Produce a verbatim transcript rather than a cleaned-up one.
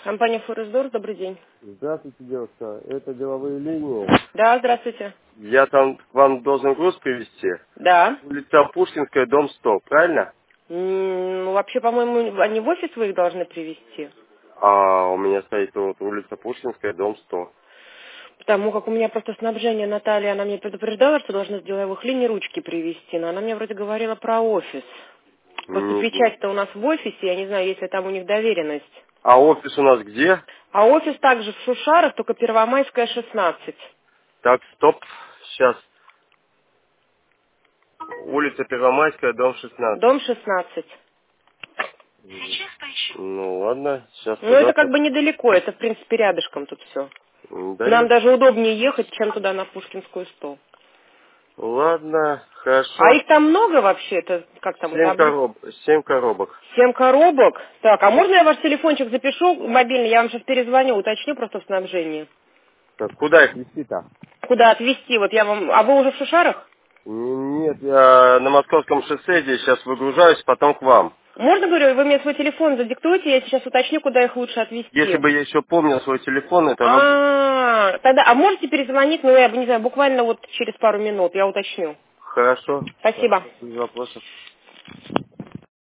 Компания Форесдор, добрый день. Здравствуйте, девушка. Это деловые линии. Да, здравствуйте. Я там к вам должен груз привезти. Да. Улица Пушкинская, дом сто, правильно? М, Ну, вообще, по-моему, они в офис вы их должны привезти. А у меня стоит вот улица Пушкинская, дом сто. Потому как у меня просто снабжение Наталья, она мне предупреждала, что должна с деловых линий ручки привезти, но она мне вроде говорила про офис. Просто Мгм. печать-то у нас в офисе, я не знаю, есть ли там у них доверенность. А офис у нас где? А офис также в Шушарах, только Первомайская, шестнадцать. Так, стоп. Сейчас. Улица Первомайская, дом шестнадцать. Дом шестнадцать. Мгм. Ну ладно, сейчас Ну, это как туда-то. бы недалеко, это, в принципе, рядышком тут все. М, Да Нам я... даже удобнее ехать, чем туда на Пушкинскую сто. Ладно, А хорошо. их там много вообще? Это как там, это Семь объ- короб... Семь коробок. семь коробок? Так, а можно я ваш телефончик запишу мобильный? Я вам сейчас перезвоню, уточню просто в снабжении. Так, куда их везти-то? Куда отвезти? Вот я вам... А вы уже в Шушарах? Нет, я на Московском шоссе здесь сейчас выгружаюсь, потом к вам. Можно, говорю, вы мне свой телефон задиктуете, я сейчас уточню, куда их лучше Если отвезти. бы я еще помнил свой телефон, это могу. А, тогда, а можете перезвонить, ну, я бы не знаю, буквально вот через пару минут, я уточню. Хорошо. Спасибо. Хорошо, без вопросов.